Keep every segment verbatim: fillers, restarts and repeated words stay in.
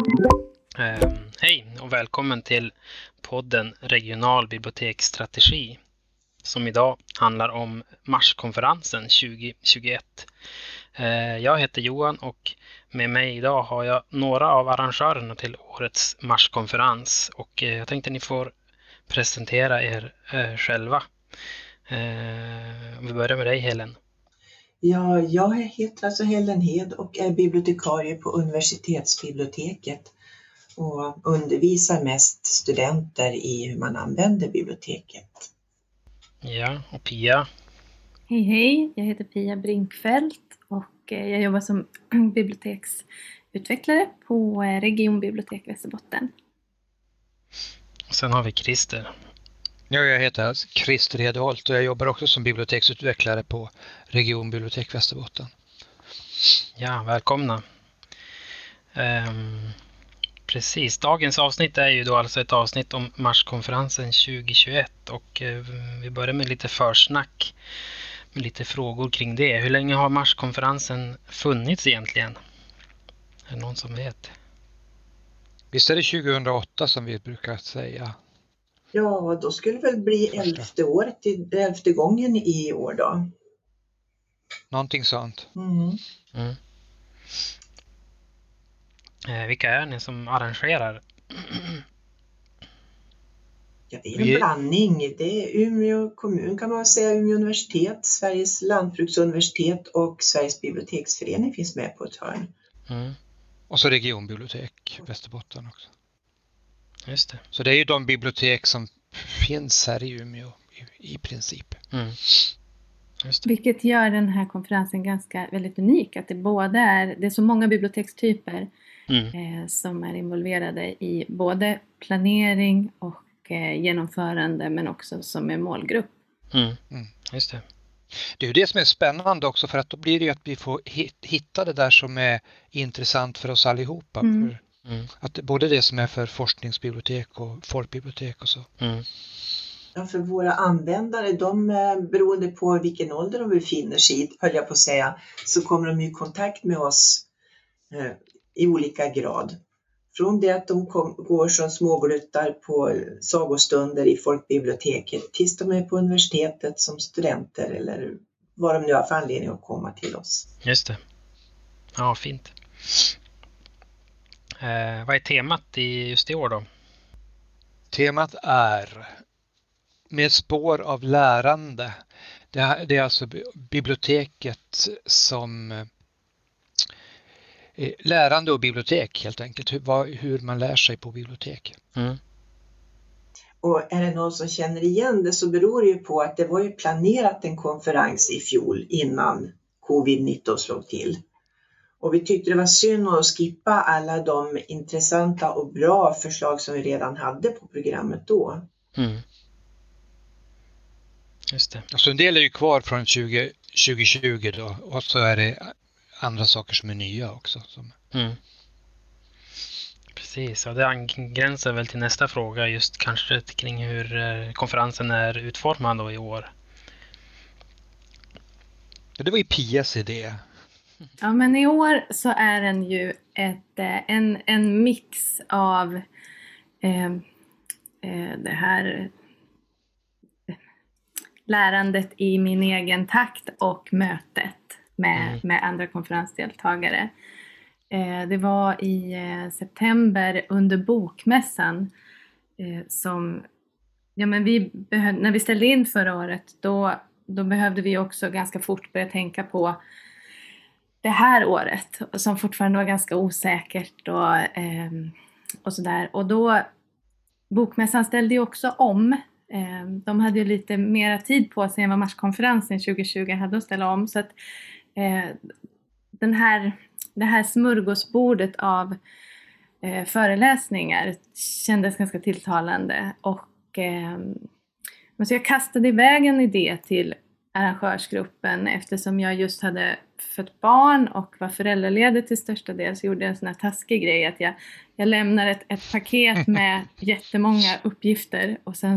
Eh, hej och välkommen till podden Regional biblioteksstrategi som idag handlar om marskonferensen tjugo tjugoett. Eh, jag heter Johan och med mig idag har jag några av arrangörerna till årets marskonferens och eh, jag tänkte att ni får presentera er eh, själva. Eh, vi börjar med dig, Helen. Ja, jag heter alltså Helen Hed och är bibliotekarie på universitetsbiblioteket och undervisar mest studenter i hur man använder biblioteket. Ja, och Pia. Hej hej, jag heter Pia Brinkfeldt och jag jobbar som biblioteksutvecklare på Regionbibliotek Västerbotten. Och sen har vi Christer. Ja, jag heter Christer Hedholt och jag jobbar också som biblioteksutvecklare på Regionbibliotek Västerbotten. Ja, välkomna. Um, precis, dagens avsnitt är ju då alltså ett avsnitt om marskonferensen tjugo tjugoett och uh, vi börjar med lite försnack med lite frågor kring det. Hur länge har marskonferensen funnits egentligen? Är det någon som vet? Visst är det tjugohundraåtta som vi brukar säga? Ja, då skulle det väl bli elfte året, elfte gången i år då. Någonting sånt. Mm. Mm. Eh, vilka är ni som arrangerar? Ja, det är en vi... blandning. Det är Umeå kommun kan man säga, Umeå universitet, Sveriges lantbruksuniversitet och Sveriges biblioteksförening finns med på ett hörn. Mm. Och så Regionbibliotek Västerbotten också. Just det. Så det är ju de bibliotek som finns här i Umeå i, i princip. Mm. Just det. Vilket gör den här konferensen ganska väldigt unik. Att det både är, det är så många bibliotekstyper mm. eh, som är involverade i både planering och eh, genomförande men också som en målgrupp. Mm. Mm. Just det. Det är ju det som är spännande också, för att då blir det ju att vi får hitta det där som är intressant för oss allihopa. Mm. För Mm. Att både det som är för forskningsbibliotek och folkbibliotek och så. Mm. Ja, för våra användare, de beroende på vilken ålder de befinner sig i, höll jag på att säga, så kommer de i kontakt med oss eh, i olika grad. Från det att de kom, går som smågluttar på sagostunder i folkbiblioteket tills de är på universitetet som studenter eller vad de nu har för anledning att komma till oss. Just det. Ja, fint. Eh, vad är temat i just i år då? Temat är med spår av lärande. Det är, det är alltså biblioteket som eh, lärande och bibliotek helt enkelt. Hur, vad, hur man lär sig på bibliotek. Mm. Och är det någon som känner igen det så beror det ju på att det var ju planerat en konferens i fjol innan covid nitton slog till. Och vi tyckte det var synd att skippa alla de intressanta och bra förslag som vi redan hade på programmet då. Mm. Just det. Alltså en del är ju kvar från tjugo tjugo då, och så är det andra saker som är nya också. Som... Mm. Precis, och det angränsar väl till nästa fråga just kanske kring hur konferensen är utformad då i år. Det var ju Pias idé. Ja, men i år så är den ju ett, en, en mix av eh, eh, det här lärandet i min egen takt och mötet med, mm. med andra konferensdeltagare. Eh, det var i eh, september under bokmässan eh, som, ja men vi behöv, när vi ställde in förra året då, då behövde vi också ganska fort börja tänka på det här året som fortfarande var ganska osäkert och, eh, och sådär. Och då, bokmässan ställde ju också om. Eh, de hade ju lite mera tid på sig än vad marskonferensen tjugo tjugo hade att ställa om. Så att eh, den här, det här smörgåsbordet av eh, föreläsningar kändes ganska tilltalande. Och eh, så jag kastade iväg en idé till arrangörsgruppen eftersom jag just hade fött barn och var föräldraledig till största del, så gjorde jag en sån här taskig grej att jag, jag lämnar ett, ett paket med jättemånga uppgifter och sen så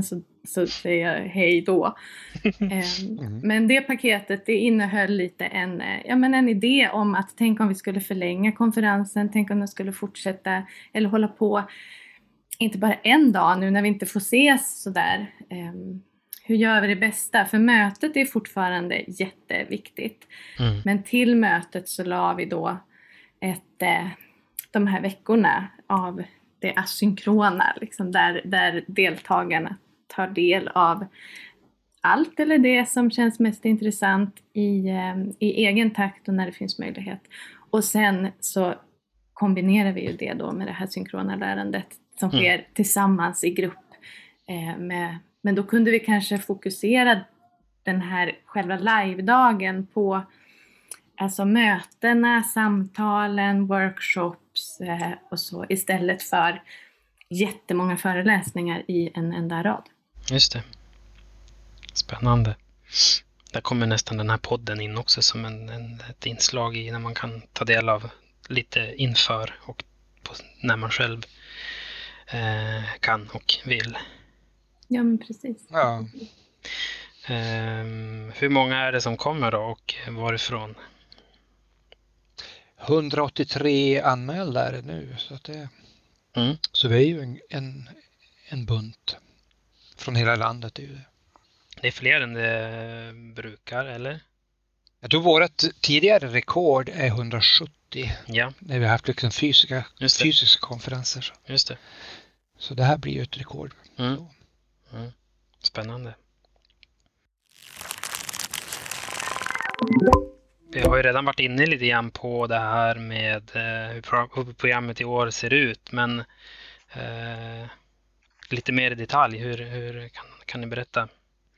så säger jag hej då. mm. Men det paketet, det innehöll lite en, ja, men en idé om att tänk om vi skulle förlänga konferensen, tänk om den skulle fortsätta eller hålla på inte bara en dag nu när vi inte får ses sådär. Hur gör vi det bästa? För mötet är fortfarande jätteviktigt. Mm. Men till mötet så la vi då ett, eh, de här veckorna av det asynkrona. Liksom där, där deltagarna tar del av allt eller det som känns mest intressant i, eh, i egen takt och när det finns möjlighet. Och sen så kombinerar vi ju det då med det här synkrona lärandet som sker mm. tillsammans i grupp eh, med. Men då kunde vi kanske fokusera den här själva live-dagen på alltså mötena, samtalen, workshops eh, och så istället för jättemånga föreläsningar i en enda rad. Just det. Spännande. Där kommer nästan den här podden in också som en, en, ett inslag i när man kan ta del av lite inför och på, när man själv eh, kan och vill. Ja, men precis. Ja. Um, hur många är det som kommer då och varifrån? hundraåttiotre anmälda är det nu. Så, att det, mm. så vi är ju en, en, en bunt från hela landet. Är ju det. det är fler än det brukar, eller? Jag tror vårt tidigare rekord är hundrasjuttio. Ja. När vi har haft liksom fysiska, fysiska konferenser. Så. Just det. Så det här blir ju ett rekord. Mm. Mm. Spännande. Vi har ju redan varit inne lite grann på det här med eh, hur programmet i år ser ut, men eh, lite mer i detalj. Hur, hur kan, kan ni berätta?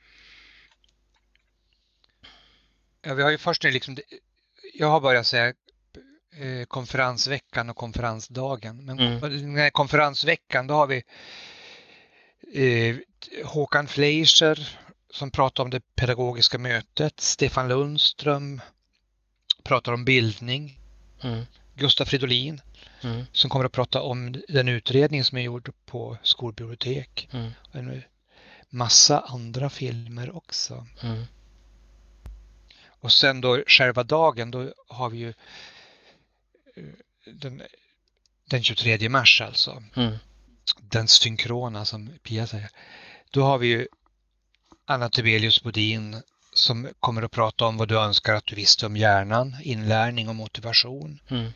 Ja, vi har ju först nu liksom, jag har börjat säga eh, konferensveckan och konferensdagen. Men mm. konferensveckan, då har vi eh, Håkan Fleischer som pratar om det pedagogiska mötet. Stefan Lundström pratar om bildning. Mm. Gustav Fridolin mm. som kommer att prata om den utredning som är gjord på skolbibliotek. Mm. Och en massa andra filmer också. Mm. Och sen då själva dagen, då har vi ju den, den tjugotredje mars alltså. Mm. Den synkrona som Pia säger. Då har vi ju Anna Tibelius Bodin som kommer att prata om vad du önskar att du visste om hjärnan, inlärning och motivation. Mm.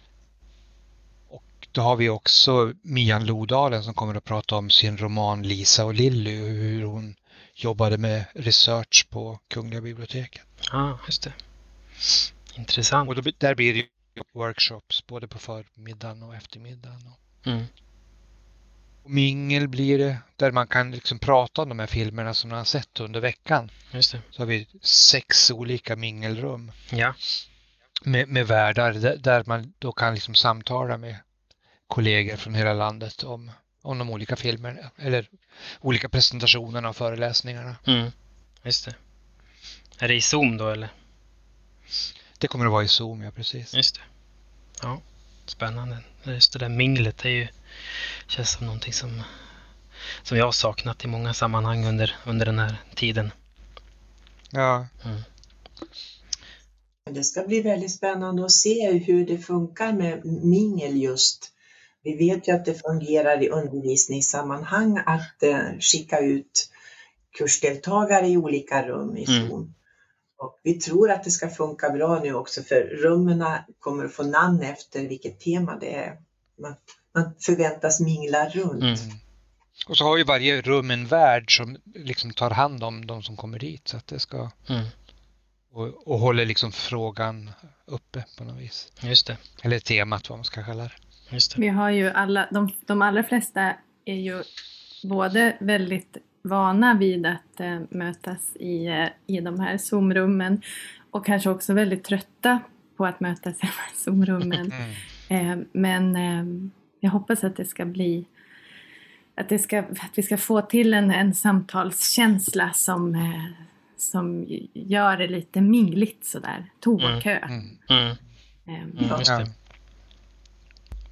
Och då har vi också Mian Lodalen som kommer att prata om sin roman Lisa och Lilly och hur hon jobbade med research på Kungliga biblioteket. Ja, ah, just det. Intressant. Och då, där blir det workshops både på förmiddagen och eftermiddagen. Mm. Och mingel blir det där man kan liksom prata om de här filmerna som man har sett under veckan. Just det. Så har vi sex olika mingelrum. Ja. Med, med värdar där, där man då kan liksom samtala med kollegor från hela landet om, om de olika filmerna eller olika presentationerna och föreläsningarna. Mm. Just det. Är det i Zoom då eller? Det kommer att vara i Zoom, ja precis. Just det. Ja, spännande. Just det där minglet, det är ju, känns som någonting som, som jag har saknat i många sammanhang under, under den här tiden. Ja. Mm. Det ska bli väldigt spännande att se hur det funkar med mingel just. Vi vet ju att det fungerar i undervisningssammanhang att eh, skicka ut kursdeltagare i olika rum i Zoom. Mm. Och vi tror att det ska funka bra nu också, för rummen kommer att få namn efter vilket tema det är. Man, man förväntas mingla runt. Mm. Och så har ju varje rum en värd som liksom tar hand om de som kommer dit. Så att det ska... Mm. Och, och håller liksom frågan uppe på något vis. Just det. Eller temat, vad man ska kalla det. Just det. Vi har ju alla, de, de allra flesta är ju både väldigt vana vid att äh, mötas i, äh, i de här Zoom-rummen och kanske också väldigt trötta på att mötas i de här Zoom-rummen. Mm. äh, men äh, jag hoppas att det ska bli att, det ska, att vi ska få till en, en samtalskänsla som, äh, som gör det lite mingligt sådär, toakö. Mm. Mm. Mm. Mm. Mm. Just det.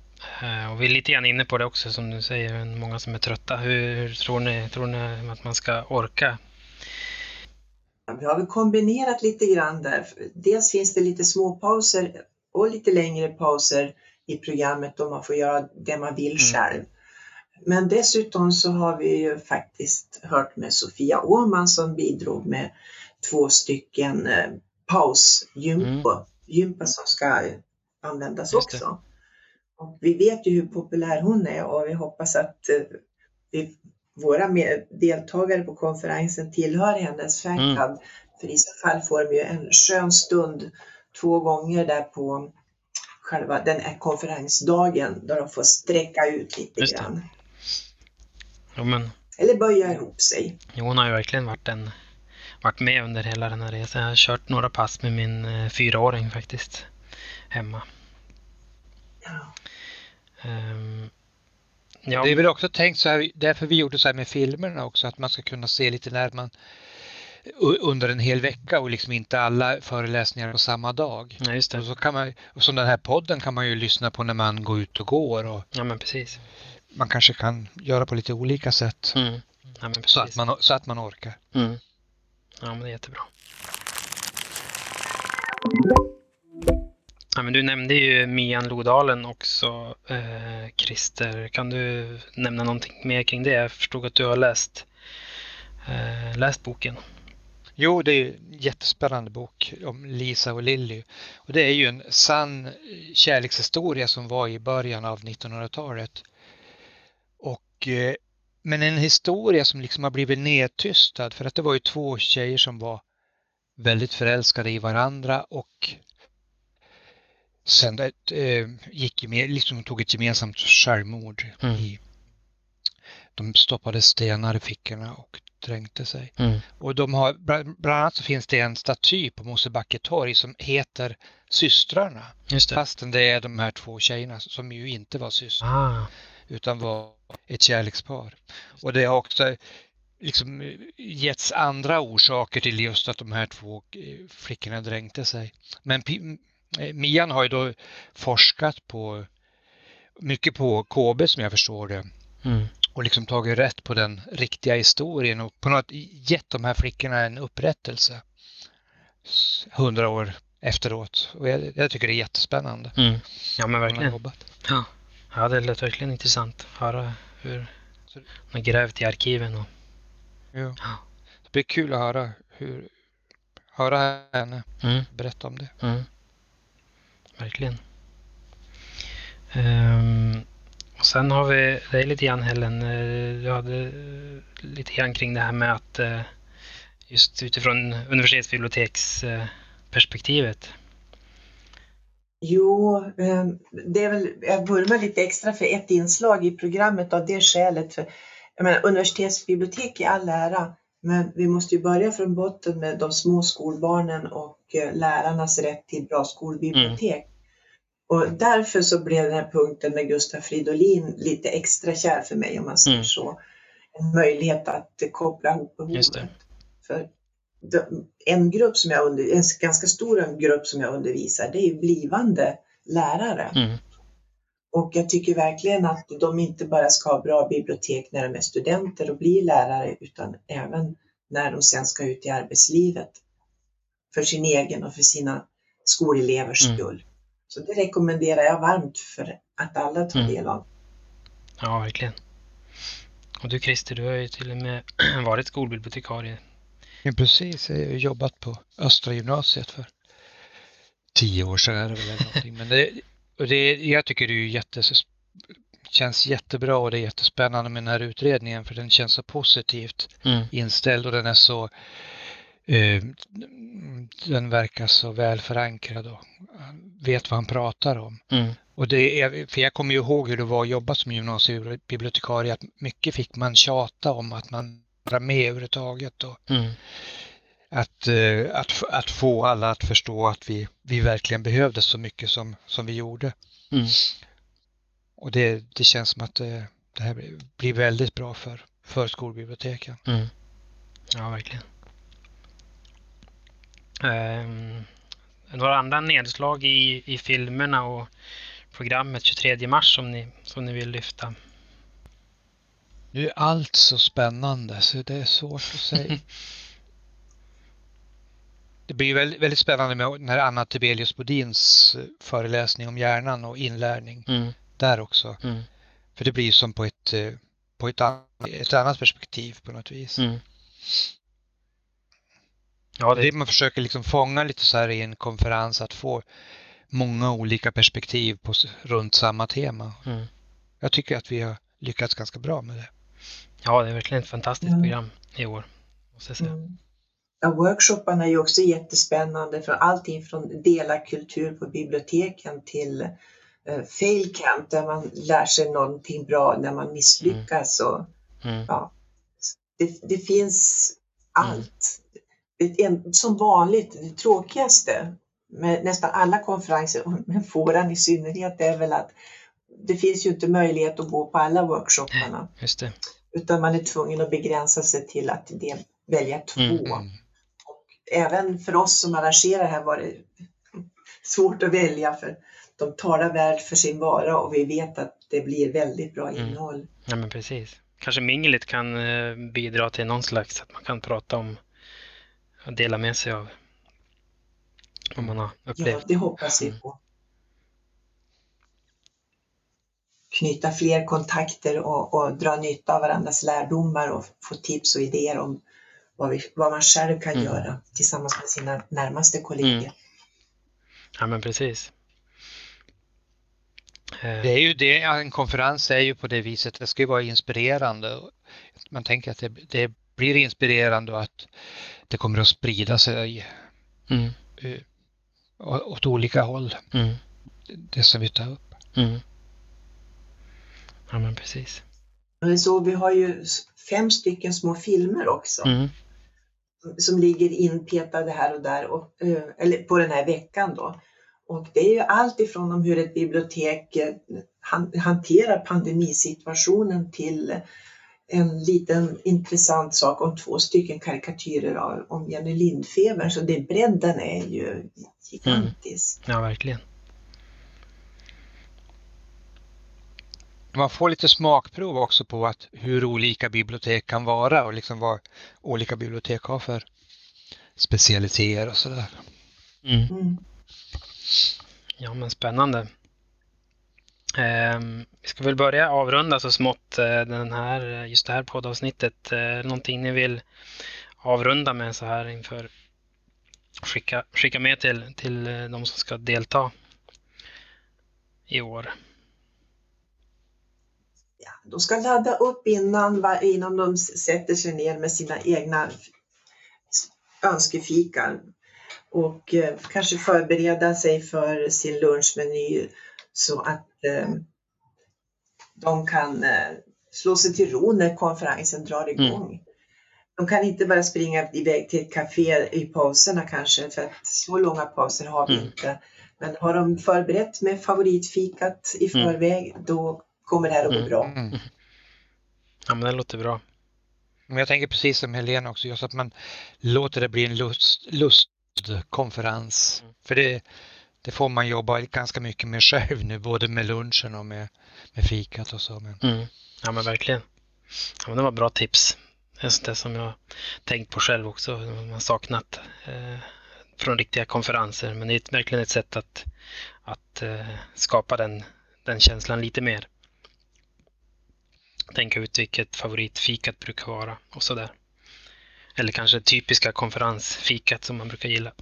Och vi är lite grann inne på det också, som du säger, många som är trötta. Hur, hur tror ni, tror ni att man ska orka? Vi har väl kombinerat lite grann där. Dels finns det lite små pauser och lite längre pauser i programmet då man får göra det man vill själv. Mm. Men dessutom så har vi ju faktiskt hört med Sofia Åhman som bidrog med två stycken pausgympa, mm. gympa som ska användas också. Och vi vet ju hur populär hon är och vi hoppas att vi, våra med, deltagare på konferensen tillhör hennes fanclub. Mm. För i så fall får de ju en skön stund två gånger där på själva den här konferensdagen där de får sträcka ut lite grann. Jo, men... Eller böja ihop sig. Jo, hon har ju verkligen varit, en, varit med under hela den här resan. Jag har kört några pass med min eh, fyraåring faktiskt hemma. Ja. Um, ja. Det är väl också tänkt så här, därför vi gjorde så här med filmerna också, att man ska kunna se lite när man under en hel vecka och liksom inte alla föreläsningar på samma dag. Ja, just det. Och så kan man, och som den här podden kan man ju lyssna på när man går ut och går. Och ja, men precis. Man kanske kan göra på lite olika sätt. Mm. Ja, men så, att man, så att man orkar. Mm. Ja, men det är jättebra. Ja, men du nämnde ju Mian Lodalen också, eh, Christer. Kan du nämna någonting mer kring det? Jag förstod att du har läst, eh, läst boken. Jo, det är en jättespännande bok om Lisa och Lilly. Och det är ju en sann kärlekshistoria som var i början av nittonhundratalet. Och, eh, men en historia som liksom har blivit nedtystad, för att det var ju två tjejer som var väldigt förälskade i varandra och sen eh, gick med, liksom tog ett gemensamt självmord. Mm. I, de stoppade stenar i fickorna och dränkte sig. Mm. Och de har, bland annat så finns det en staty på Mosebacke torg som heter Systrarna. Just det. Fastän det är de här två tjejerna som ju inte var systrar. Ah. Utan var ett kärlekspar. Och det har också liksom getts andra orsaker till just att de här två flickorna dränkte sig. Men Mian har ju då forskat på mycket på K B som jag förstår det. Mm. Och liksom tagit rätt på den riktiga historien och på något gett de här flickorna en upprättelse hundra år efteråt. Och jag, jag tycker det är jättespännande. Mm. Ja, men verkligen. Ja. Ja, det lät verkligen intressant att höra hur man har grävt i arkiven. Och... Ja. Det blir kul att höra hur höra henne mm. berätta om det. Mm. Verkligen. Um, och sen har vi, det är lite grann Helen, du hade lite grann kring det här med att just utifrån universitetsbiblioteksperspektivet. Jo, det är väl, jag vurmar lite extra för ett inslag i programmet av det skälet. För, jag menar, universitetsbibliotek är all ära, men vi måste ju börja från botten med de små skolbarnen och lärarnas rätt till bra skolbibliotek. Mm. Och därför så blev den här punkten med Gustav Fridolin lite extra kär för mig, om man säger mm. så. En möjlighet att koppla ihop behovet. För en grupp som jag under, en ganska stor grupp som jag undervisar, det är blivande lärare. Mm. Och jag tycker verkligen att de inte bara ska ha bra bibliotek när de är studenter och blir lärare, utan även när de sen ska ut i arbetslivet. För sin egen och för sina skolelevers mm. skull. Så det rekommenderar jag varmt för att alla tar del av. Ja, verkligen. Och du Christer, du har ju till och med varit skolbibliotekarie. Ja, precis. Jag har jobbat på Östra gymnasiet för tio år sedan. Eller någonting. Men det, och det, jag tycker det är jättes, känns jättebra och det är jättespännande med den här utredningen, för den känns så positivt mm. inställd och den är så Uh, den verkar så väl förankrad och vet vad han pratar om. Mm. Och det är, för jag kommer ju ihåg hur det var att jobba som gymnasiebibliotekarie, att mycket fick man tjata om att man var med överhuvudtaget och mm. att, uh, att, att få alla att förstå att vi, vi verkligen behövde så mycket som, som vi gjorde. Mm. Och det, det känns som att det, det här blir väldigt bra för, för skolbiblioteken. Mm. Ja, verkligen. Um, några andra nedslag i, i filmerna och programmet tjugotredje mars som ni, som ni vill lyfta? Nu är allt så spännande så det är svårt att säga. Det blir väldigt, väldigt spännande med när Anna Tibelius Bodins föreläsning om hjärnan och inlärning Mm. där också. Mm. För det blir som på ett, på ett, ett annat perspektiv på något vis. Mm. Ja, det... det man försöker liksom fånga lite så här i en konferens, att få många olika perspektiv på, runt samma tema. Mm. Jag tycker att vi har lyckats ganska bra med det. Ja, det är verkligen ett fantastiskt Mm. program i år, måste jag säga. Mm. Ja, workshopparna är ju också jättespännande, från allting från delarkultur på biblioteken till uh, fail camp där man lär sig någonting bra när man misslyckas. Mm. Och, mm. ja, det, det finns allt. Mm. Det är som vanligt, det tråkigaste med nästan alla konferenser, men våran i synnerhet, är väl att det finns ju inte möjlighet att gå på alla workshopparna. Just det. Utan man är tvungen att begränsa sig till att det, välja två. Mm. Och även för oss som arrangerar här var det svårt att välja, för de talar väl för sin vara och vi vet att det blir väldigt bra innehåll. Mm. Ja, men precis. Kanske minglet kan bidra till någon slags, att man kan prata om och dela med sig av vad man har upplevt. Ja, det hoppas vi på. Knyta fler kontakter och, och dra nytta av varandras lärdomar och få tips och idéer om vad, vi, vad man själv kan mm. göra tillsammans med sina närmaste kollegor. Mm. Ja, men precis. Det är ju det, en konferens är ju på det viset, det ska ju vara inspirerande. Man tänker att det, det blir inspirerande och att det kommer att sprida sig mm. åt olika håll. Mm. Det som vi tar upp. Mm. Ja, men precis. Så vi har ju fem stycken små filmer också. Mm. Som ligger inpetade här och där. Och, eller på den här veckan då. Och det är ju allt ifrån om hur ett bibliotek hanterar pandemisituationen till en liten intressant sak om två stycken karikatyrer av, om Jenny Lindfeber. Så det, bredden är ju gigantisk. Mm. Ja, verkligen. Man får lite smakprov också på att hur olika bibliotek kan vara och liksom vad olika bibliotek har för specialiteter och sådär. Mm. Mm. Ja, men spännande. Eh, vi ska väl börja avrunda så smått eh, den här, just det här poddavsnittet. Eh, någonting ni vill avrunda med så här inför skicka, skicka med till, till de som ska delta i år? Ja, de ska ladda upp innan, innan de sätter sig ner med sina egna önskefikar. Och eh, kanske förbereda sig för sin lunchmeny så att eh, de kan eh, slå sig till ro när konferensen drar igång. Mm. De kan inte bara springa iväg till ett café i pauserna kanske, för att så långa pauser har vi mm. inte. Men har de förberett med favoritfikat i förväg, mm. då kommer det här att gå bra. Mm. Ja, men det låter bra. Men jag tänker precis som Helena också, just att man låter det bli en lust, lustkonferens. Mm. För det, det får man jobba ganska mycket med själv nu, både med lunchen och med, med fikat och så. Men... Mm. Ja, men verkligen. Ja, men det var bra tips. Det är det som jag tänkt på själv också. Man har saknat eh, från riktiga konferenser. Men det är verkligen ett sätt att, att eh, skapa den, den känslan lite mer. Tänka ut vilket favoritfikat brukar vara och sådär. Eller kanske typiska konferensfikat som man brukar gilla.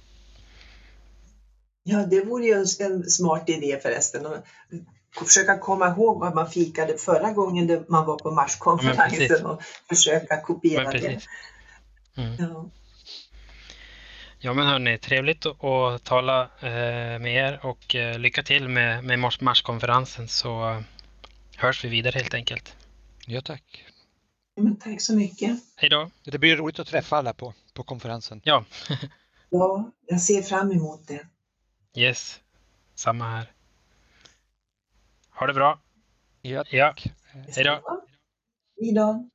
Ja, det vore ju en smart idé förresten. Att försöka komma ihåg vad man fikade förra gången man var på Marskonferensen ja, och försöka kopiera det. Mm. Ja. Ja, men hörni, trevligt att, att tala eh, med er och eh, lycka till med, med Mars- Marskonferensen, så eh, hörs vi vidare helt enkelt. Ja, tack. Men tack så mycket. Hej då. Det blir roligt att träffa alla på, på konferensen. Ja. Ja, jag ser fram emot det. Yes, samma här. Ha det bra. Ja, ja. Hej då. Hej då.